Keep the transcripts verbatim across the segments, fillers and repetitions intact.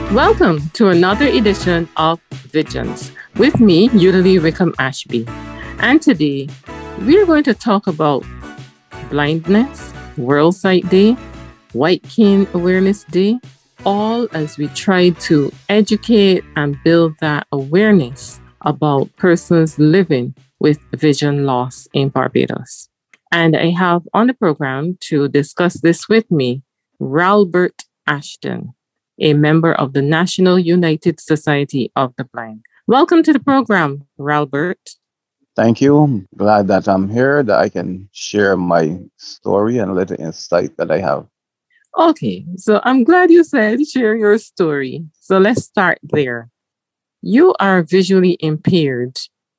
Welcome to another edition of Visions with me, Yudali Wickham Ashby. And today, we're going to talk about blindness, World Sight Day, White Cane Awareness Day, all as we try to educate and build that awareness about persons living with vision loss in Barbados. And I have on the program to discuss this with me, Ralbert Ashton, a member of the National United Society of the Blind. Welcome to the program, Ralbert. Thank you. I'm glad that I'm here, that I can share my story and a little insight that I have. Okay, so I'm glad you said share your story. So let's start there. You are visually impaired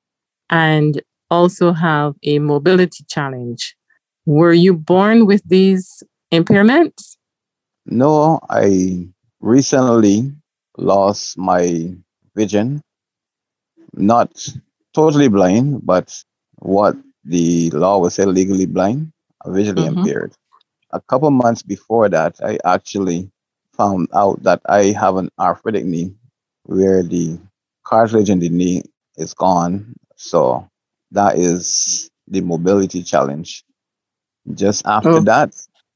and also have a mobility challenge. Were you born with these impairments? No, I recently lost my vision. Not totally blind, but what the law would say legally blind, visually Mm-hmm. impaired. A couple months before that, I actually found out that I have an arthritic knee where the cartilage in the knee is gone. So that is the mobility challenge. Just after Oh, that,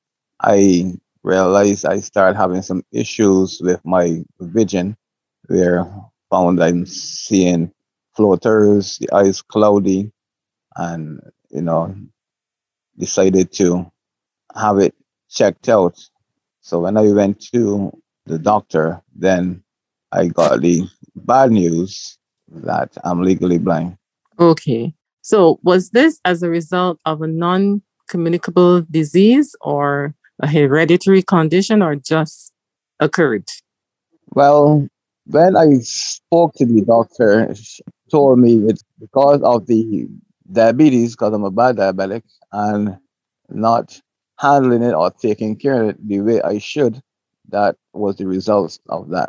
I realized I started having some issues with my vision, where found I'm seeing floaters, the eyes cloudy, and you know, decided to have it checked out. So when I went to the doctor, then I got the bad news that I'm legally blind. okay. So was this as a result of a non-communicable disease or a hereditary condition or just occurred? Well, when I spoke to the doctor, she told me it's because of the diabetes, because I'm a bad diabetic, and not handling it or taking care of it the way I should. That was the result of that.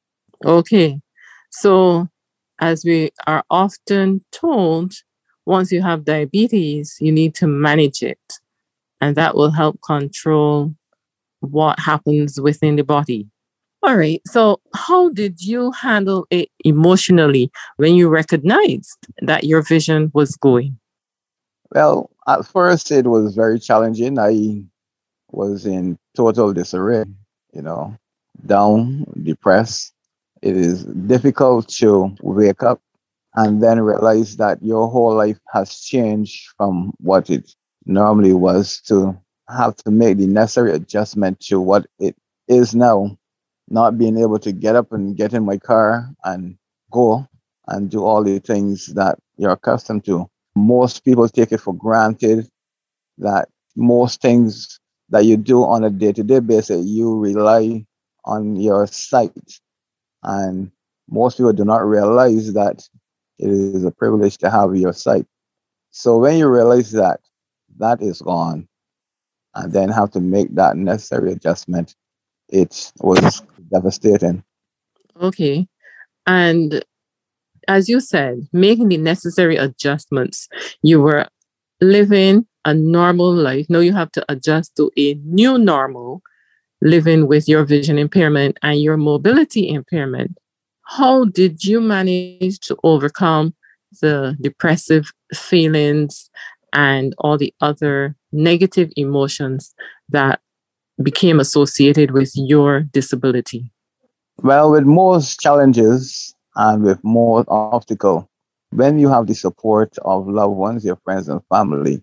Okay. So, as we are often told, once you have diabetes, you need to manage it, and that will help control what happens within the body. All right. So, how did you handle it emotionally when you recognized that your vision was going? Well, at first it was very challenging. I was in total disarray, you know, down, depressed. It is difficult to wake up and then realize that your whole life has changed from what it normally was, to have to make the necessary adjustment to what it is now. Not being able to get up and get in my car and go and do all the things that you're accustomed to. Most people take it for granted that most things that you do on a day-to-day basis, you rely on your sight. And most people do not realize that it is a privilege to have your sight. So when you realize that that is gone and then have to make that necessary adjustment, it was devastating. Okay. And as you said, making the necessary adjustments, you were living a normal life. Now you have to adjust to a new normal, living with your vision impairment and your mobility impairment. How did you manage to overcome the depressive feelings and all the other negative emotions that became associated with your disability? Well, with most challenges and with most obstacle, when you have the support of loved ones, your friends and family,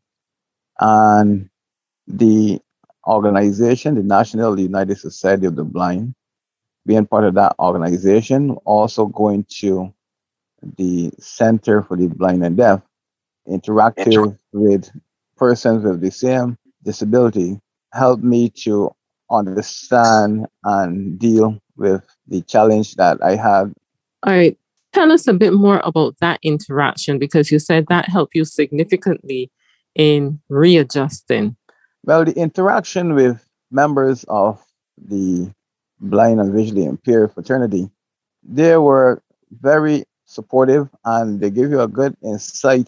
and the organization, the National United Society of the Blind, being part of that organization, also going to the Center for the Blind and Deaf, interactive with persons with the same disability, helped me to understand and deal with the challenge that I had. All right. Tell us a bit more about that interaction because you said that helped you significantly in readjusting. Well, the interaction with members of the blind and visually impaired fraternity, they were very supportive and they give you a good insight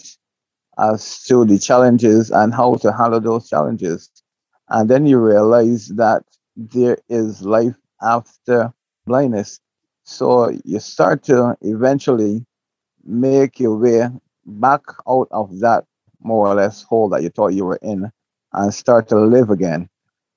as to the challenges and how to handle those challenges. And then you realize that there is life after blindness. So you start to eventually make your way back out of that more or less hole that you thought you were in and start to live again.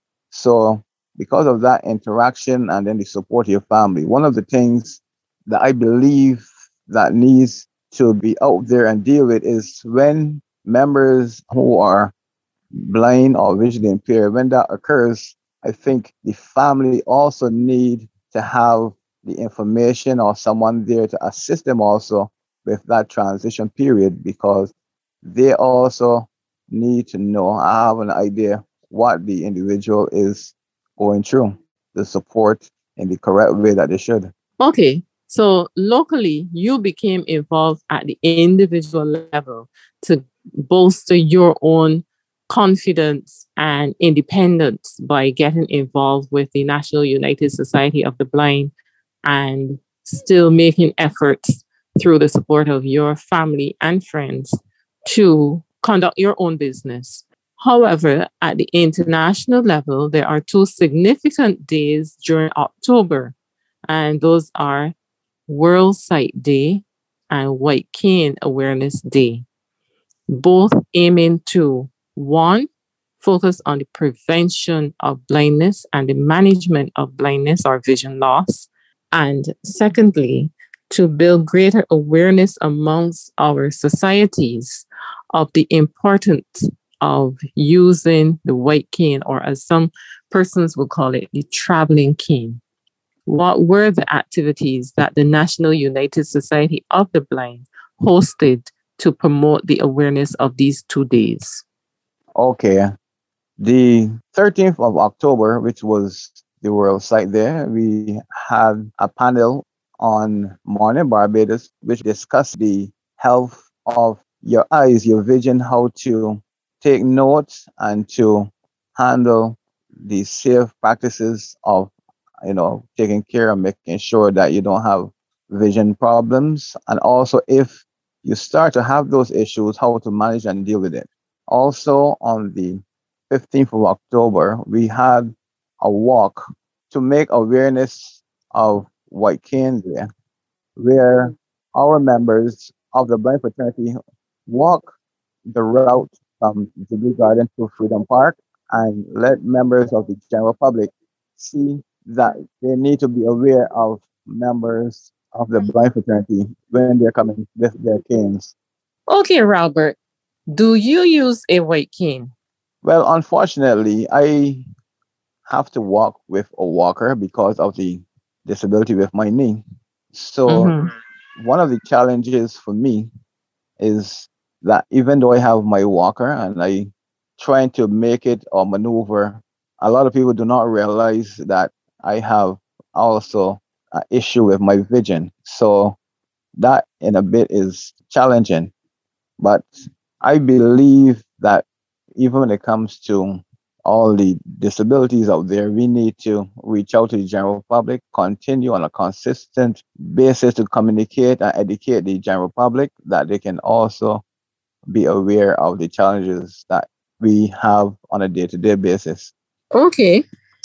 So, because of that interaction and then the support of your family, one of the things that I believe that needs to be out there and deal with is when members who are blind or visually impaired, when that occurs, I think the family also need to have the information or someone there to assist them also with that transition period because they also need to know, have an idea what the individual is going through, the support in the correct way that they should. Okay, so locally, you became involved at the individual level to bolster your own confidence and independence by getting involved with the National United Society of the Blind and still making efforts through the support of your family and friends to conduct your own business. However, at the international level, there are two significant days during October, and those are World Sight Day and White Cane Awareness Day, both aiming to one, focus on the prevention of blindness and the management of blindness or vision loss, and secondly, to build greater awareness amongst our societies of the importance of using the white cane, or as some persons will call it, the traveling cane. What were the activities that the National United Society of the Blind hosted to promote the awareness of these two days? Okay. The thirteenth of October, which was the World Sight Day, we had a panel on Morning Barbados, which discussed the health of your eyes, your vision, how to take notes and to handle the safe practices of, you know, taking care and making sure that you don't have vision problems. And also, if you start to have those issues, how to manage and deal with it. Also, on the fifteenth of October, we had a walk to make awareness of White Cane Day, where our members of the blind fraternity walk the route from Jubilee Garden to Freedom Park and let members of the general public see that they need to be aware of members of the blind fraternity when they're coming with their canes. Okay, Robert, do you use a white cane? Well, unfortunately, I have to walk with a walker because of the disability with my knee. So, mm-hmm. one of the challenges for me is that even though I have my walker and I trying to make it or maneuver, a lot of people do not realize that I have also an issue with my vision. So that in a bit is challenging. But I believe that even when it comes to all the disabilities out there, we need to reach out to the general public, continue on a consistent basis to communicate and educate the general public that they can also be aware of the challenges that we have on a day-to-day basis. Okay,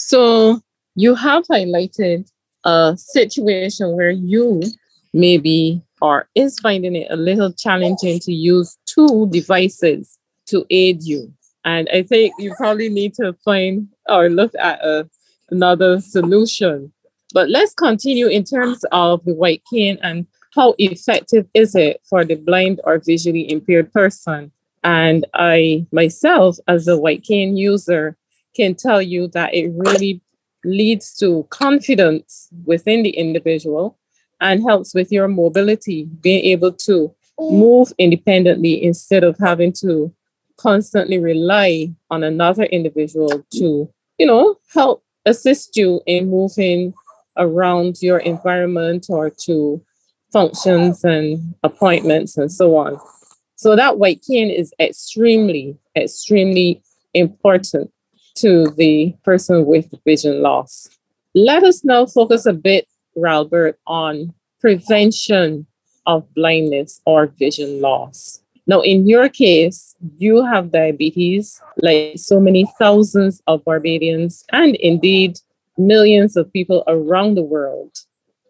so you have highlighted a situation where you maybe or is finding it a little challenging to use two devices to aid you. And I think you probably need to find or look at a, another solution. But let's continue in terms of the white cane and how effective is it for the blind or visually impaired person. And I myself, as a white cane user, can tell you that it really leads to confidence within the individual and helps with your mobility, being able to move independently instead of having to constantly rely on another individual to, you know, help assist you in moving around your environment or to functions and appointments and so on. So that white cane is extremely, extremely important to the person with vision loss. Let us now focus a bit, Ralbert, on prevention of blindness or vision loss. Now, in your case, you have diabetes, like so many thousands of Barbadians, and indeed millions of people around the world.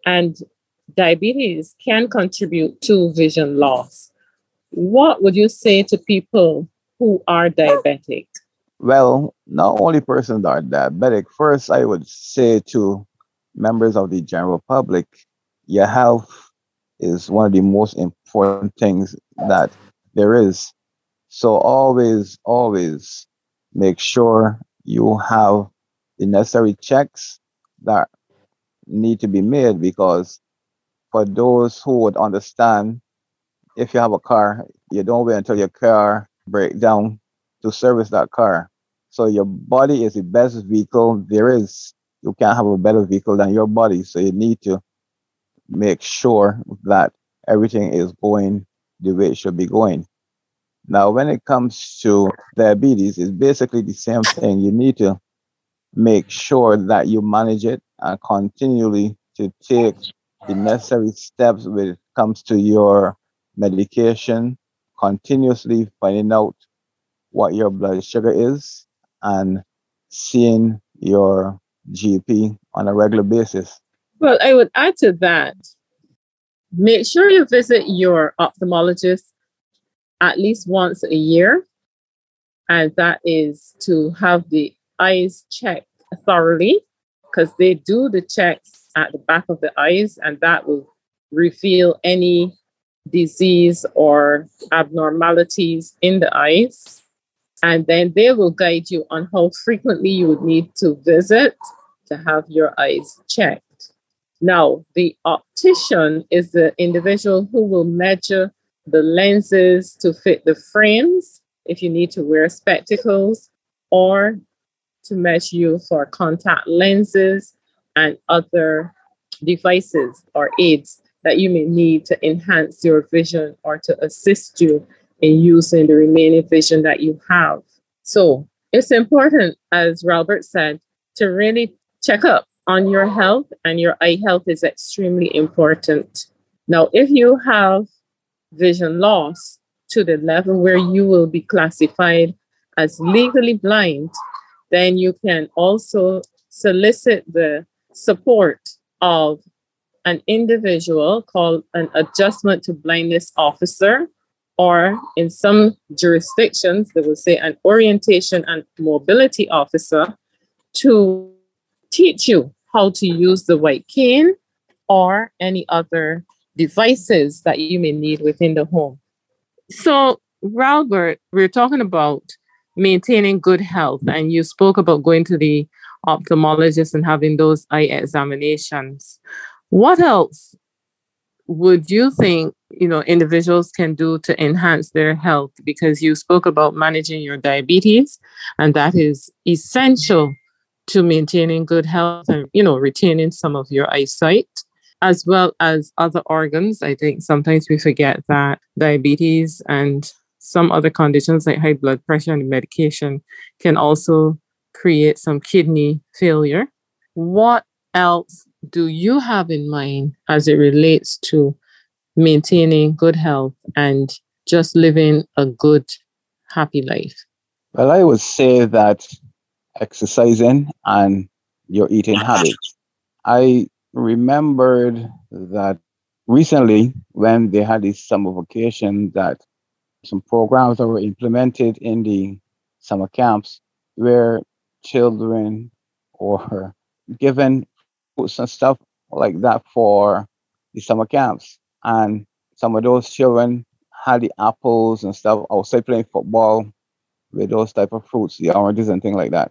and diabetes can contribute to vision loss. What would you say to people who are diabetic? Well, not only persons that are diabetic, first I would say to members of the general public, your health is one of the most important things that there is. So always, always make sure you have the necessary checks that need to be made, because for those who would understand, if you have a car, you don't wait until your car breaks down to service that car. So your body is the best vehicle there is. You can't have a better vehicle than your body. So you need to make sure that everything is going the way it should be going. Now, when it comes to diabetes, it's basically the same thing. You need to make sure that you manage it and continually to take the necessary steps when it comes to your medication, continuously finding out what your blood sugar is and seeing your G P on a regular basis. Well, I would add to that, make sure you visit your ophthalmologist at least once a year, and that is to have the eyes checked thoroughly, because they do the checks at the back of the eyes, and that will reveal any disease or abnormalities in the eyes. And then they will guide you on how frequently you would need to visit to have your eyes checked. Now, the optician is the individual who will measure the lenses to fit the frames if you need to wear spectacles, or to measure you for contact lenses and other devices or aids that you may need to enhance your vision or to assist you in using the remaining vision that you have. So it's important, as Robert said, to really check up on your health, and your eye health is extremely important. Now, if you have vision loss to the level where you will be classified as legally blind, then you can also solicit the support of an individual called an adjustment to blindness officer, or in some jurisdictions, they will say an orientation and mobility officer, to teach you how to use the white cane or any other devices that you may need within the home. So, Robert, we're talking about maintaining good health, and you spoke about going to the ophthalmologist and having those eye examinations. What else would you think, you know, individuals can do to enhance their health? Because you spoke about managing your diabetes, and that is essential to maintaining good health and, you know, retaining some of your eyesight, as well as other organs. I think sometimes we forget that diabetes and some other conditions like high blood pressure and medication can also create some kidney failure. What else do you have in mind as it relates to maintaining good health and just living a good, happy life? Well, I would say that exercising and your eating habits. I remembered that recently when they had this summer vacation, that some programs that were implemented in the summer camps where children or given foods and stuff like that for the summer camps. And some of those children had the apples and stuff outside playing football with those type of fruits, the oranges and things like that.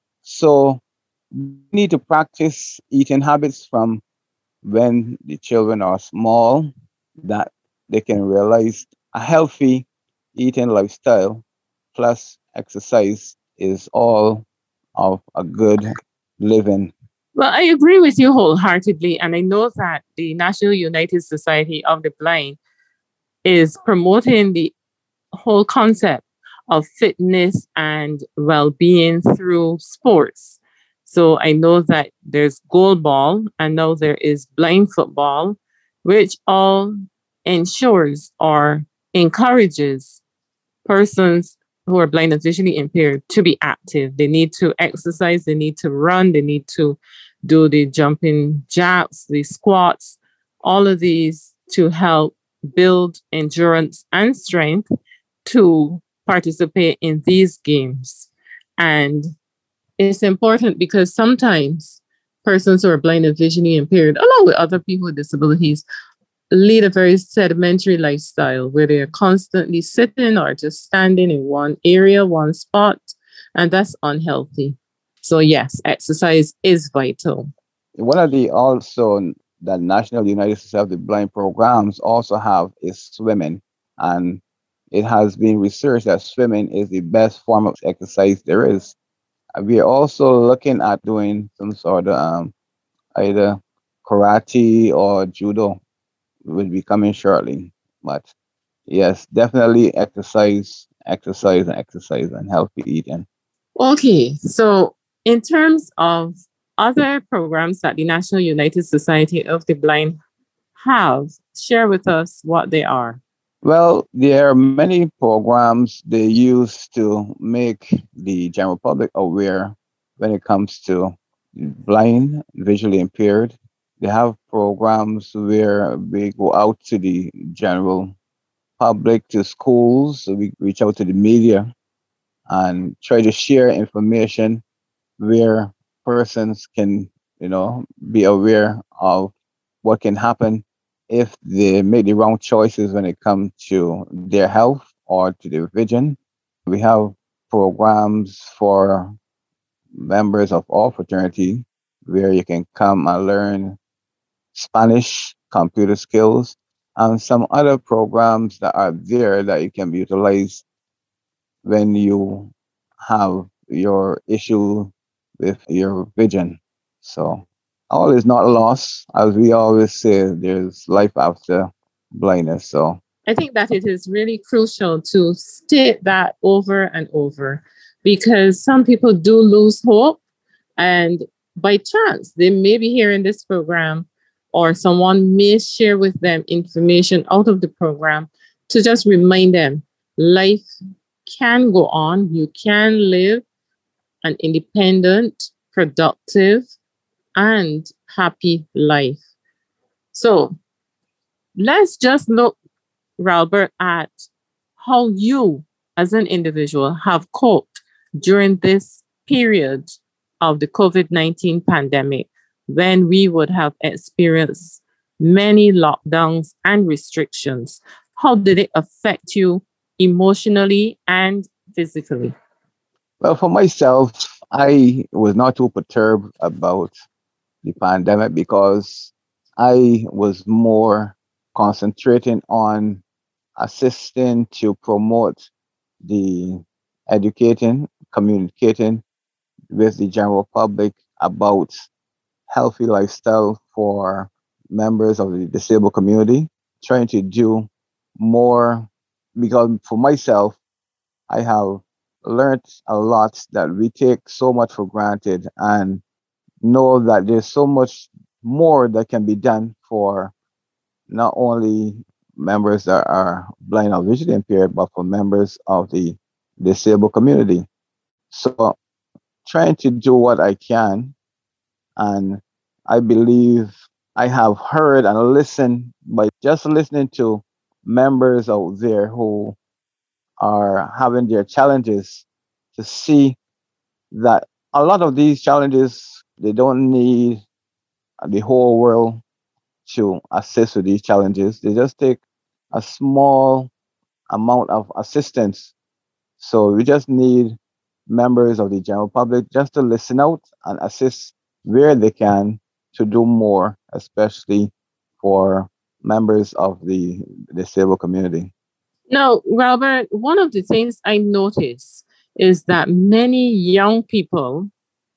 So we need to practice eating habits from when the children are small, that they can realize a healthy eating lifestyle plus exercise is all of a good living. Well, I agree with you wholeheartedly. And I know that the National United Society of the Blind is promoting the whole concept of fitness and well-being through sports. So I know that there's goalball, and now there is blind football, which all ensures or encourages persons who are blind and visually impaired to be active. They need to exercise, they need to run, they need to do the jumping jacks, the squats, all of these to help build endurance and strength to participate in these games. And it's important because sometimes persons who are blind and visually impaired, along with other people with disabilities, lead a very sedimentary lifestyle where they are constantly sitting or just standing in one area, one spot, and that's unhealthy. So yes, exercise is vital. One of the also the National United Society of the Blind programs also have is swimming, and it has been researched that swimming is the best form of exercise there is. We are also looking at doing some sort of um, either karate or judo will be coming shortly. But yes, definitely exercise, exercise, and exercise, and healthy eating. Okay, so in terms of other programs that the National United Society of the Blind have, share with us what they are. Well, there are many programs they use to make the general public aware when it comes to blind, visually impaired. They have programs where we go out to the general public, to schools, so we reach out to the media and try to share information where persons can, you know, be aware of what can happen if they make the wrong choices when it comes to their health or to their vision. We have programs for members of all fraternity where you can come and learn Spanish, computer skills, and some other programs that are there that you can utilize when you have your issue with your vision. So all is not lost. As we always say, there's life after blindness. So I think that it is really crucial to state that over and over because some people do lose hope. And by chance, they may be hearing this program or someone may share with them information out of the program to just remind them life can go on. You can live an independent, productive, and happy life. So let's just look, Ralbert, at how you as an individual have coped during this period of the COVID nineteen pandemic when we would have experienced many lockdowns and restrictions. How did it affect you emotionally and physically? Well, for myself, I was not too perturbed about the pandemic because I was more concentrating on assisting to promote the educating, communicating with the general public about healthy lifestyle for members of the disabled community, trying to do more because for myself, I have learned a lot that we take so much for granted and know that there's so much more that can be done for not only members that are blind or visually impaired, but for members of the disabled community. So trying to do what I can, and I believe I have heard and listened by just listening to members out there who are having their challenges to see that a lot of these challenges, they don't need the whole world to assist with these challenges. They just take a small amount of assistance. So we just need members of the general public just to listen out and assist where they can to do more, especially for members of the disabled community. Now, Robert, one of the things I notice is that many young people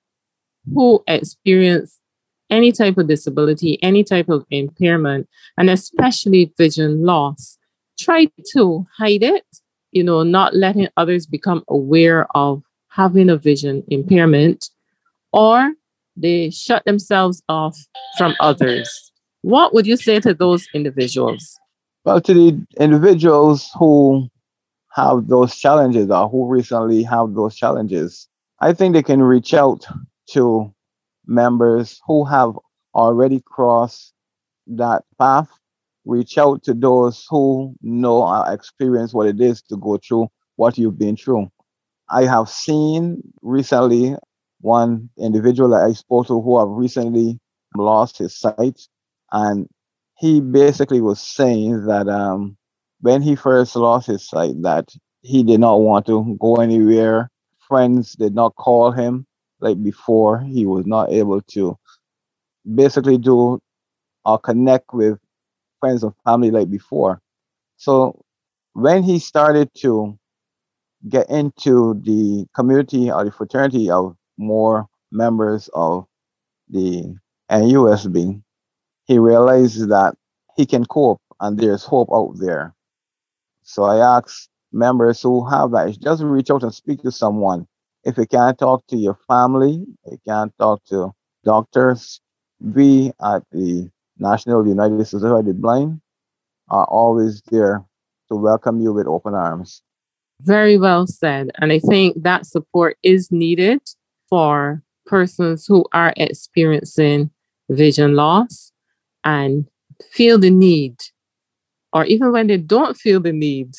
who experience any type of disability, any type of impairment, and especially vision loss, try to hide it, you know, not letting others become aware of having a vision impairment, or they shut themselves off from others. What would you say to those individuals? Well, to the individuals who have those challenges or who recently have those challenges, I think they can reach out to members who have already crossed that path, reach out to those who know or experience what it is to go through what you've been through. I have seen recently one individual that I spoke to who have recently lost his sight, and he basically was saying that um, when he first lost his sight, that he did not want to go anywhere. Friends did not call him like before. He was not able to basically do or connect with friends and family like before. So when he started to get into the community or the fraternity of more members of the N U S B, he realized that he can cope and there's hope out there. So I ask members who have that, just reach out and speak to someone. If you can't talk to your family, you can't talk to doctors, we at the National United Society of the Blind are always there to welcome you with open arms. Very well said. And I think that support is needed for persons who are experiencing vision loss and feel the need, or even when they don't feel the need,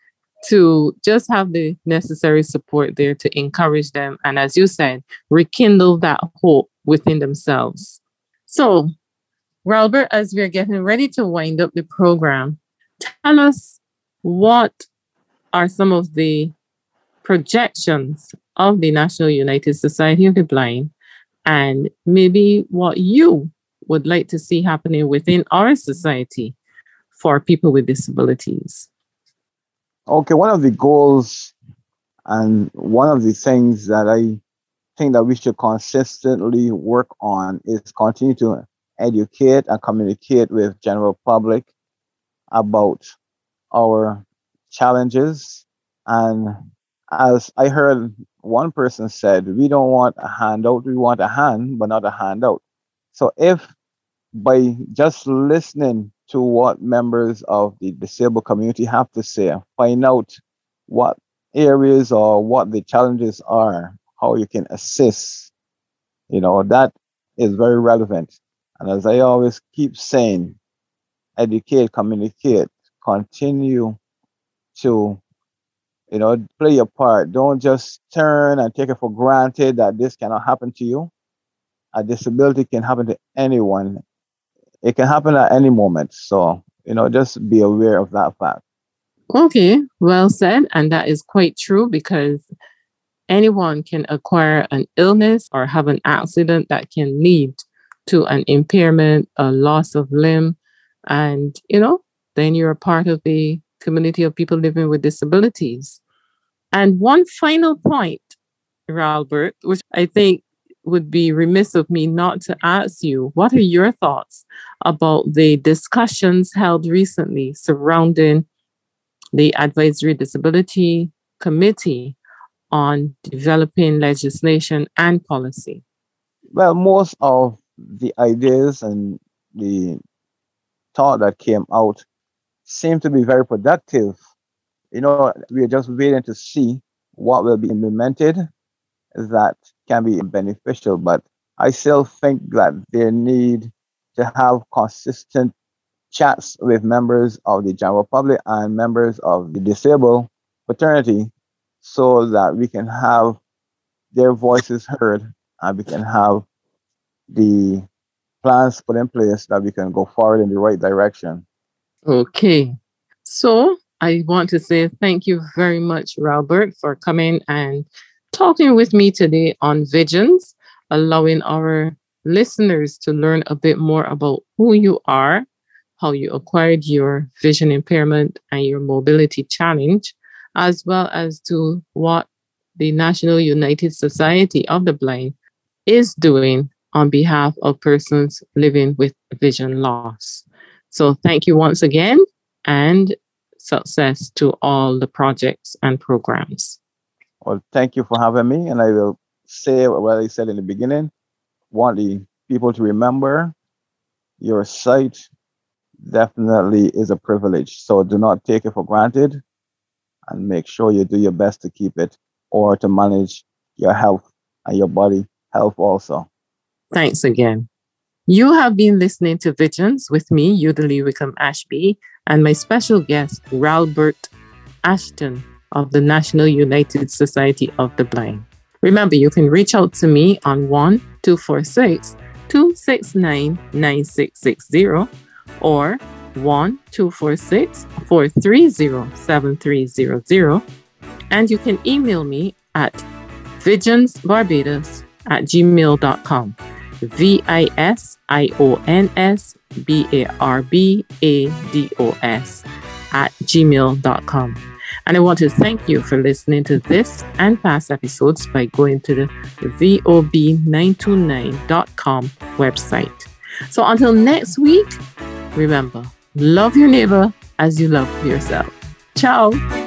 to just have the necessary support there to encourage them. And as you said, rekindle that hope within themselves. So, Robert, as we're getting ready to wind up the program, tell us what are some of the projections of the National United Society of the Blind, and maybe what you would like to see happening within our society for people with disabilities. Okay, one of the goals and one of the things that I think that we should consistently work on is continue to educate and communicate with general public about our challenges. And as I heard one person said, we don't want a handout, we want a hand, but not a handout. So if by just listening to what members of the disabled community have to say, find out what areas or what the challenges are, how you can assist, you know, that is very relevant. And as I always keep saying, educate, communicate, continue to, you know, play your part. Don't just turn and take it for granted that this cannot happen to you. A disability can happen to anyone. It can happen at any moment. So, you know, just be aware of that fact. Okay, well said. And that is quite true, because anyone can acquire an illness or have an accident that can lead to an impairment, a loss of limb. And, you know, then you're a part of the community of people living with disabilities. And one final point, Robert, which I think would be remiss of me not to ask you, what are your thoughts about the discussions held recently surrounding the Advisory Disability Committee on developing legislation and policy? Well, most of the ideas and the thought that came out seem to be very productive. You know, we are just waiting to see what will be implemented that can be beneficial. But I still think that they need to have consistent chats with members of the general public and members of the disabled fraternity so that we can have their voices heard and we can have the plans put in place that we can go forward in the right direction. Okay. So I want to say thank you very much, Robert, for coming and talking with me today on Visions, allowing our listeners to learn a bit more about who you are, how you acquired your vision impairment and your mobility challenge, as well as to what the National United Society of the Blind is doing on behalf of persons living with vision loss. So thank you once again, and success to all the projects and programs. Well, thank you for having me. And I will say what I said in the beginning. Want the people to remember your sight definitely is a privilege. So do not take it for granted and make sure you do your best to keep it or to manage your health and your body health also. Thanks again. You have been listening to Visions with me, Yudalee Wickham Ashby, and my special guest, Ralbert Ashton of the National United Society of the Blind. Remember, you can reach out to me on one two four six, two six nine, nine six six zero or one two four six, four three zero, seven three zero zero. And you can email me at visionsbarbados at gmail dot com. V I S I O N S B A R B A D O S at gmail dot com. And I want to thank you for listening to this and past episodes by going to the V O B nine two nine dot com website. So until next week, remember, love your neighbor as you love yourself. Ciao.